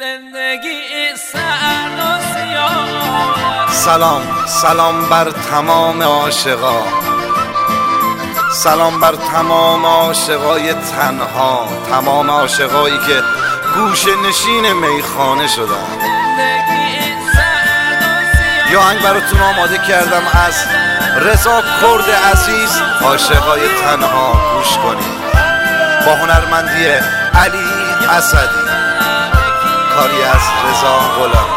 سلام بر تمام عاشقا، سلام بر تمام عاشقای تنها، تمام عاشقایی که گوشه نشین میخانه شدن. یه آهنگ براتون آماده کردم از رضا کرد عزیز، عاشقای تنها. گوش کنید با هنرمندی علی اسدی، کاری از رضا غلامی.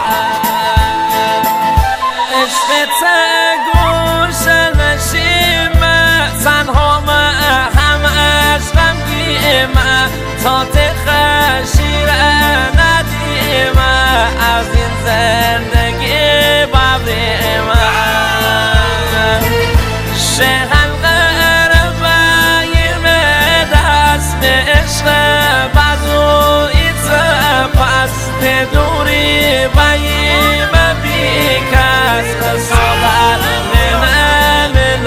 عشقت گوشه نشیمه، تنها هم عشقم گیمه، تا تخشیره ندیمه، از این زندگی ببریمه. شهن غربه یرمه دست عشق بزویت پست دوری بیمه بیکس صدر من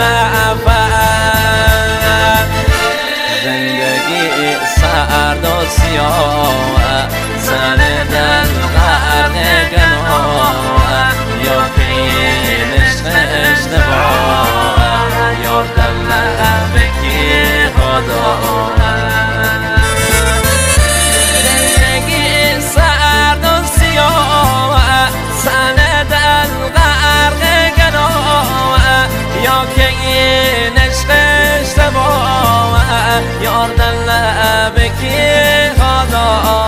عبر. زندگی سرد و سیاه، سر دل غرق گناه، یا پیلش اشتباه، یا دل بکی خدا. زندگی سرد و سیاه، سر دل غرق گناه، یا که این عشق اشتباه، یار دل بکی خدا.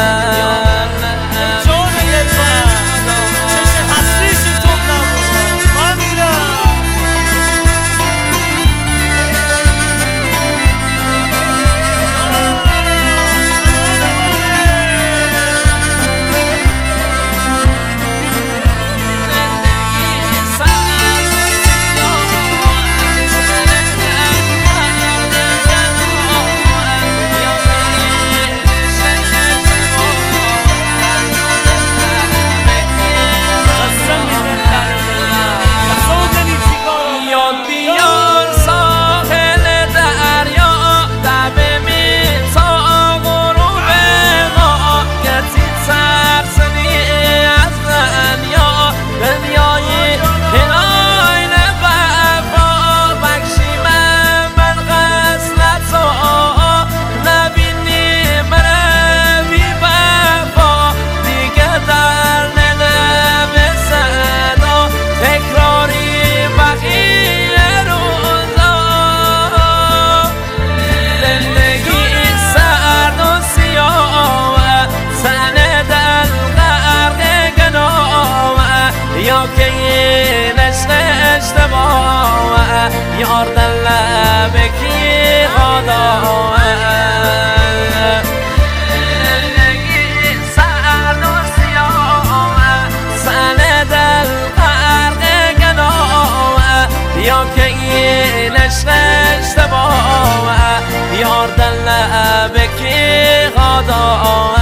یا که این عشق اشتباه، یار دل بکی خدا. زندگی سرد و سیاه، سر دل غرق گناه، یا که این عشق اشتباه، یار دل بکی خدا.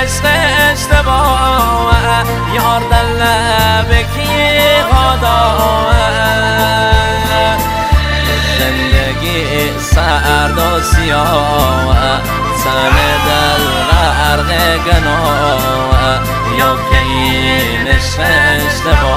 یار دل بکی خدا. گناه یا که این عشق اشتباه